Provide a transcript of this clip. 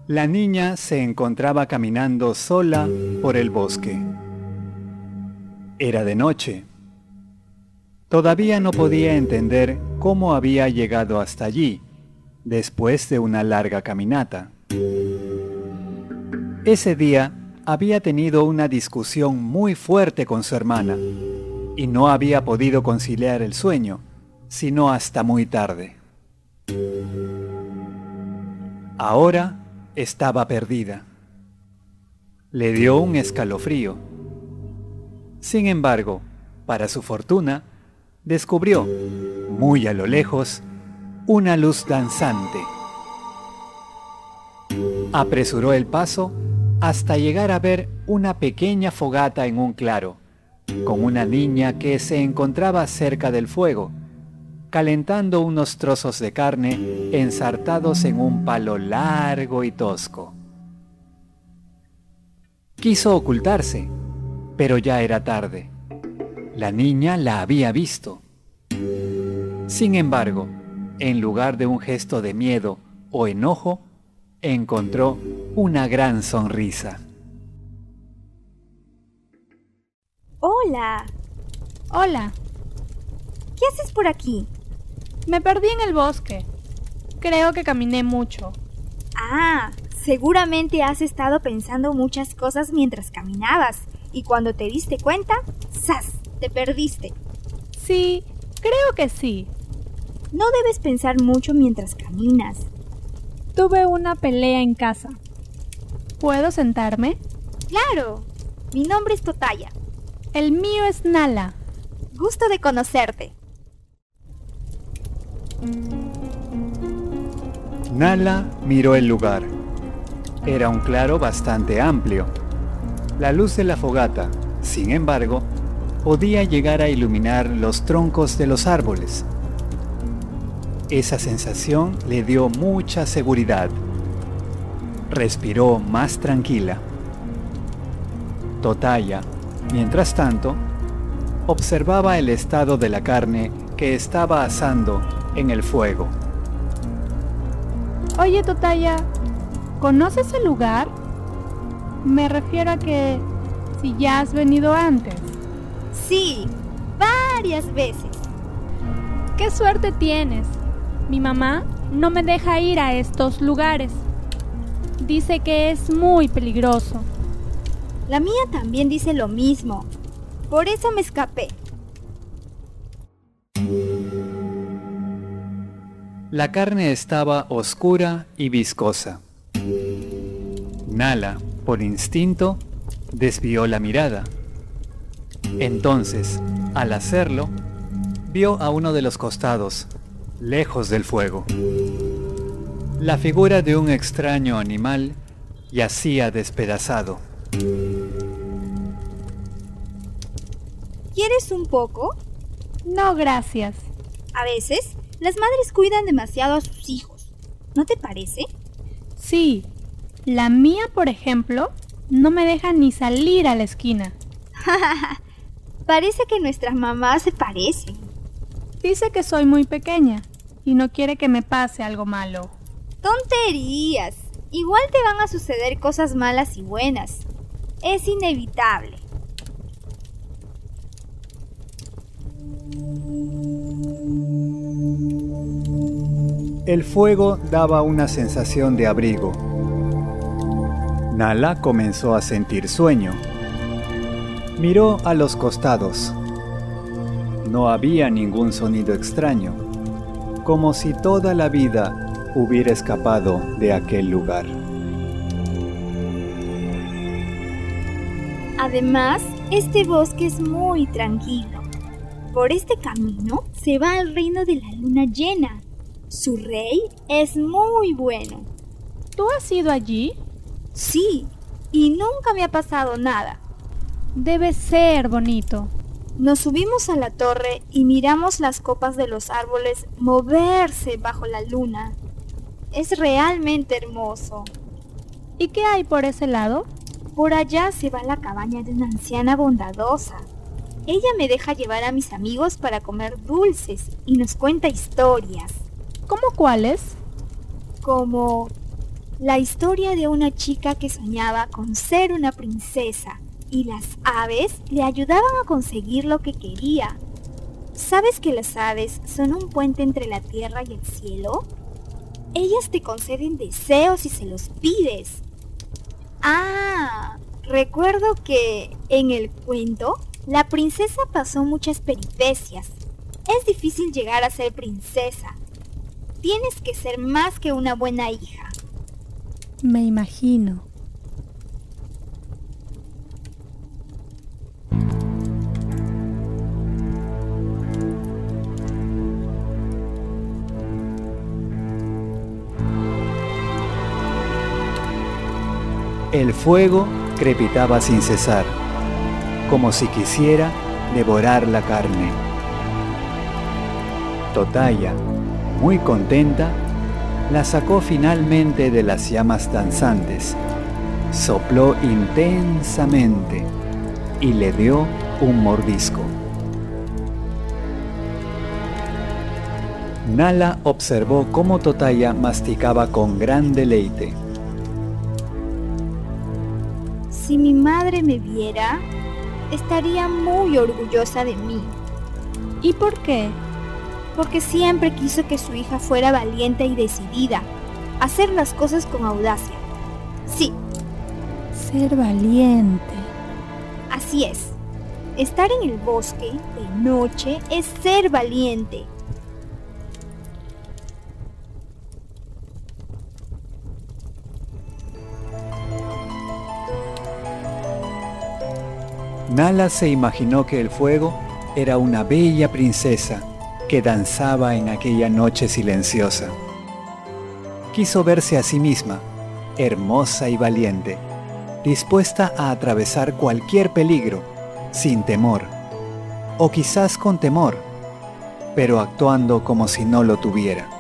La niña se encontraba caminando sola por el bosque. Era de noche. Todavía no podía entender cómo había llegado hasta allí, después de una larga caminata. Ese día había tenido una discusión muy fuerte con su hermana y no había podido conciliar el sueño, sino hasta muy tarde. Ahora estaba perdida. Le dio un escalofrío. Sin embargo, para su fortuna, descubrió, muy a lo lejos, una luz danzante. Apresuró el paso hasta llegar a ver una pequeña fogata en un claro, con una niña que se encontraba cerca del fuego, calentando unos trozos de carne ensartados en un palo largo y tosco. Quiso ocultarse, pero ya era tarde. La niña la había visto. Sin embargo, en lugar de un gesto de miedo o enojo, encontró una gran sonrisa. ¡Hola! Hola, ¿Qué haces por aquí? me perdí en el bosque. Creo que caminé mucho. Ah, seguramente has estado pensando muchas cosas mientras caminabas y cuando te diste cuenta, ¡zas!, te perdiste. Sí, creo que sí. No debes pensar mucho mientras caminas. Tuve una pelea en casa. ¿Puedo sentarme? ¡Claro! Mi nombre es Totaya. El mío es Nala. Gusto de conocerte. Nala miró el lugar. Era un claro bastante amplio. La luz de la fogata, sin embargo, podía llegar a iluminar los troncos de los árboles. Esa sensación le dio mucha seguridad. Respiró más tranquila. Totaya, mientras tanto, observaba el estado de la carne que estaba asando en el fuego. Oye, Totaya, ¿conoces el lugar? Me refiero a que si ya has venido antes. Sí, varias veces. ¡Qué suerte tienes! Mi mamá no me deja ir a estos lugares. Dice que es muy peligroso. La mía también dice lo mismo. Por eso me escapé. La carne estaba oscura y viscosa. Nala, por instinto, desvió la mirada. Entonces, al hacerlo, vio a uno de los costados, lejos del fuego, la figura de un extraño animal yacía despedazado. ¿Quieres un poco? No, gracias. A veces, las madres cuidan demasiado a sus hijos. ¿No te parece? Sí, la mía, por ejemplo, no me deja ni salir a la esquina. Parece que nuestras mamás se parecen. Dice que soy muy pequeña y no quiere que me pase algo malo. ¡Tonterías! Igual te van a suceder cosas malas y buenas. Es inevitable. El fuego daba una sensación de abrigo. Nala comenzó a sentir sueño. Miró a los costados. No había ningún sonido extraño, como si toda la vida hubiera escapado de aquel lugar. Además, este bosque es muy tranquilo. Por este camino se va al reino de la luna llena. Su rey es muy bueno. ¿Tú has ido allí? Sí, y nunca me ha pasado nada. Debe ser bonito. Nos subimos a la torre y miramos las copas de los árboles moverse bajo la luna. Es realmente hermoso. ¿Y qué hay por ese lado? Por allá se va la cabaña de una anciana bondadosa. Ella me deja llevar a mis amigos para comer dulces y nos cuenta historias. ¿Cómo cuáles? Como La historia de una chica que soñaba con ser una princesa y las aves le ayudaban a conseguir lo que quería. ¿Sabes que las aves son un puente entre la tierra y el cielo? Ellas te conceden deseos si se los pides. Ah, recuerdo que en el cuento la princesa pasó muchas peripecias. Es difícil llegar a ser princesa. Tienes que ser más que una buena hija. Me imagino. El fuego crepitaba sin cesar, como si quisiera devorar la carne. Totaya, muy contenta, la sacó finalmente de las llamas danzantes, sopló intensamente y le dio un mordisco. Nala observó cómo Totaya masticaba con gran deleite. Si mi madre me viera, estaría muy orgullosa de mí. ¿Y por qué? Porque siempre quiso que su hija fuera valiente y decidida, hacer las cosas con audacia. Sí, Ser valiente. así es. Estar en el bosque de noche es ser valiente. Nala se imaginó que el fuego era una bella princesa que danzaba en aquella noche silenciosa. Quiso verse a sí misma, hermosa y valiente, dispuesta a atravesar cualquier peligro, sin temor, o quizás con temor, pero actuando como si no lo tuviera.